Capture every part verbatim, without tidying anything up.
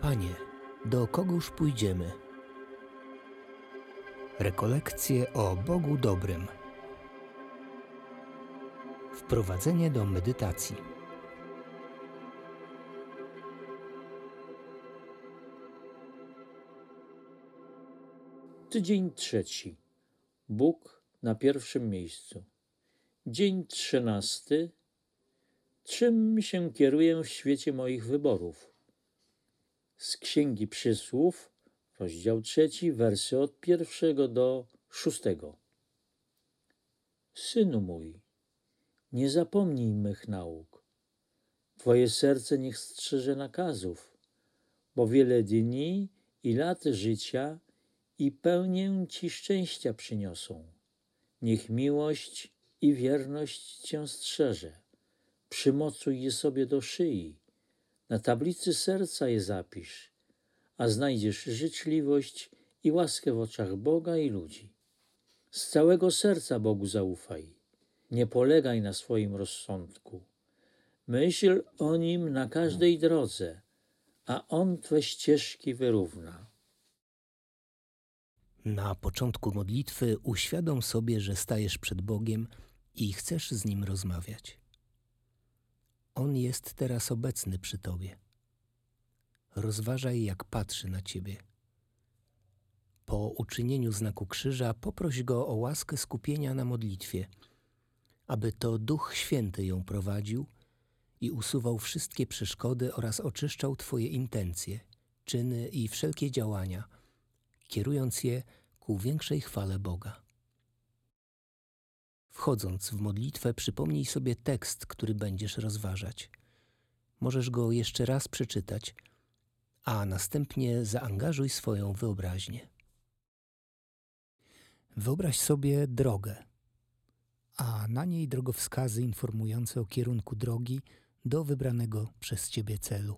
Panie, do kogóż pójdziemy? Rekolekcje o Bogu dobrym. Wprowadzenie do medytacji. Tydzień trzeci. Bóg na pierwszym miejscu. Dzień trzynasty. Czym się kieruję w świecie moich wyborów? Z Księgi Przysłów, rozdział trzeci, wersy od pierwszego do szóstego. Synu mój, nie zapomnij mych nauk. Twoje serce niech strzeże nakazów, bo wiele dni i lat życia i pełnię Ci szczęścia przyniosą. Niech miłość i wierność Cię strzeże. Przymocuj je sobie do szyi. Na tablicy serca je zapisz, a znajdziesz życzliwość i łaskę w oczach Boga i ludzi. Z całego serca Bogu zaufaj. Nie polegaj na swoim rozsądku. Myśl o Nim na każdej drodze, a On Twe ścieżki wyrówna. Na początku modlitwy uświadom sobie, że stajesz przed Bogiem i chcesz z Nim rozmawiać. On jest teraz obecny przy Tobie. Rozważaj, jak patrzy na Ciebie. Po uczynieniu znaku krzyża poproś Go o łaskę skupienia na modlitwie, aby to Duch Święty ją prowadził i usuwał wszystkie przeszkody oraz oczyszczał Twoje intencje, czyny i wszelkie działania, kierując je ku większej chwale Boga. Wchodząc w modlitwę, przypomnij sobie tekst, który będziesz rozważać. Możesz go jeszcze raz przeczytać, a następnie zaangażuj swoją wyobraźnię. Wyobraź sobie drogę, a na niej drogowskazy informujące o kierunku drogi do wybranego przez Ciebie celu.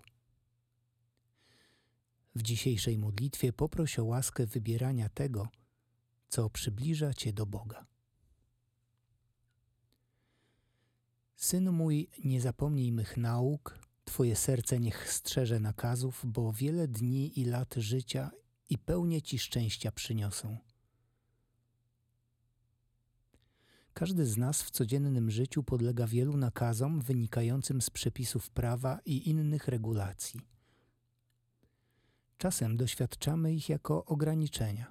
W dzisiejszej modlitwie poproś o łaskę wybierania tego, co przybliża Cię do Boga. Synu mój, nie zapomnij mych nauk, Twoje serce niech strzeże nakazów, bo wiele dni i lat życia i pełnię Ci szczęścia przyniosą. Każdy z nas w codziennym życiu podlega wielu nakazom wynikającym z przepisów prawa i innych regulacji. Czasem doświadczamy ich jako ograniczenia.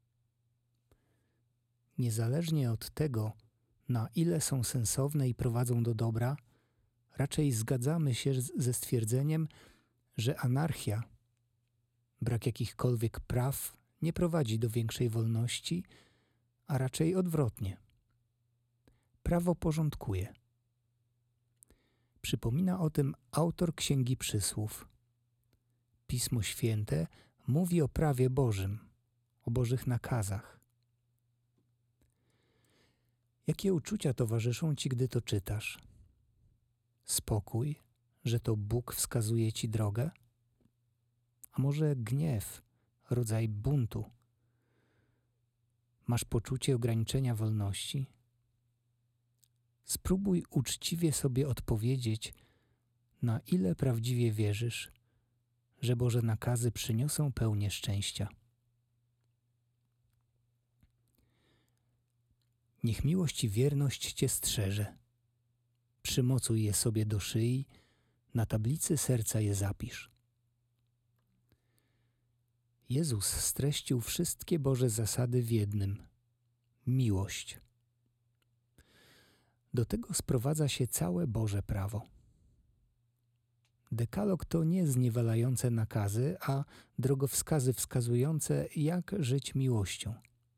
Niezależnie od tego, na ile są sensowne i prowadzą do dobra, raczej zgadzamy się ze stwierdzeniem, że anarchia, brak jakichkolwiek praw nie prowadzi do większej wolności, a raczej odwrotnie. Prawo porządkuje. Przypomina o tym autor Księgi Przysłów. Pismo Święte mówi o prawie Bożym, o Bożych nakazach. Jakie uczucia towarzyszą Ci, gdy to czytasz? Spokój, że to Bóg wskazuje Ci drogę? A może gniew, rodzaj buntu? Masz poczucie ograniczenia wolności? Spróbuj uczciwie sobie odpowiedzieć, na ile prawdziwie wierzysz, że Boże nakazy przyniosą pełnię szczęścia. Niech miłość i wierność Cię strzeże. Przymocuj je sobie do szyi, na tablicy serca je zapisz. Jezus streścił wszystkie Boże zasady w jednym – miłość. Do tego sprowadza się całe Boże prawo. Dekalog to nie zniewalające nakazy, a drogowskazy wskazujące, jak żyć miłością.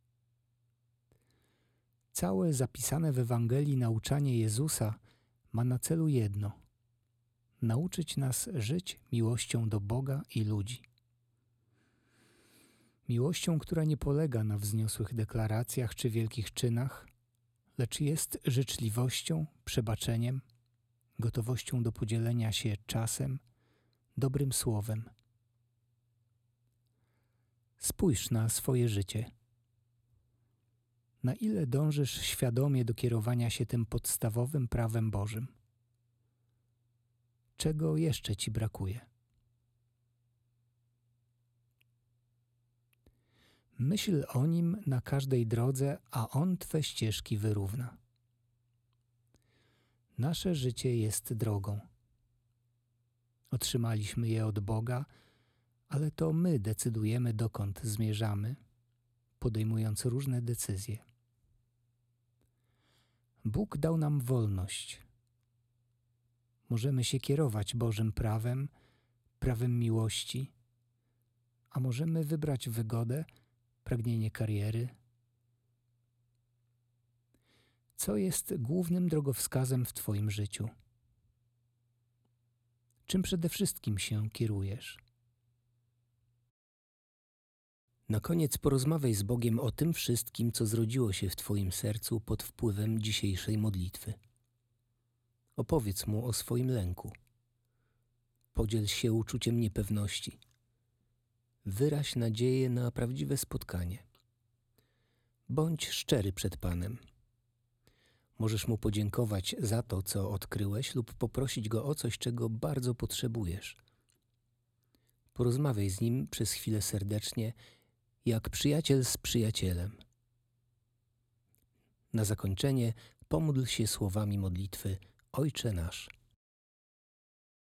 Całe zapisane w Ewangelii nauczanie Jezusa ma na celu jedno – nauczyć nas żyć miłością do Boga i ludzi. Miłością, która nie polega na wzniosłych deklaracjach czy wielkich czynach, lecz jest życzliwością, przebaczeniem, gotowością do podzielenia się czasem, dobrym słowem. Spójrz na swoje życie. Na ile dążysz świadomie do kierowania się tym podstawowym prawem Bożym? Czego jeszcze Ci brakuje? Myśl o Nim na każdej drodze, a On Twe ścieżki wyrówna. Nasze życie jest drogą. Otrzymaliśmy je od Boga, ale to my decydujemy, dokąd zmierzamy, podejmując różne decyzje. Bóg dał nam wolność. Możemy się kierować Bożym prawem, prawem miłości, a możemy wybrać wygodę, pragnienie kariery. Co jest głównym drogowskazem w Twoim życiu? Czym przede wszystkim się kierujesz? Na koniec porozmawiaj z Bogiem o tym wszystkim, co zrodziło się w Twoim sercu pod wpływem dzisiejszej modlitwy. Opowiedz Mu o swoim lęku. Podziel się uczuciem niepewności. Wyraź nadzieję na prawdziwe spotkanie. Bądź szczery przed Panem. Możesz Mu podziękować za to, co odkryłeś, lub poprosić Go o coś, czego bardzo potrzebujesz. Porozmawiaj z Nim przez chwilę serdecznie, jak przyjaciel z przyjacielem. Na zakończenie pomódl się słowami modlitwy Ojcze nasz.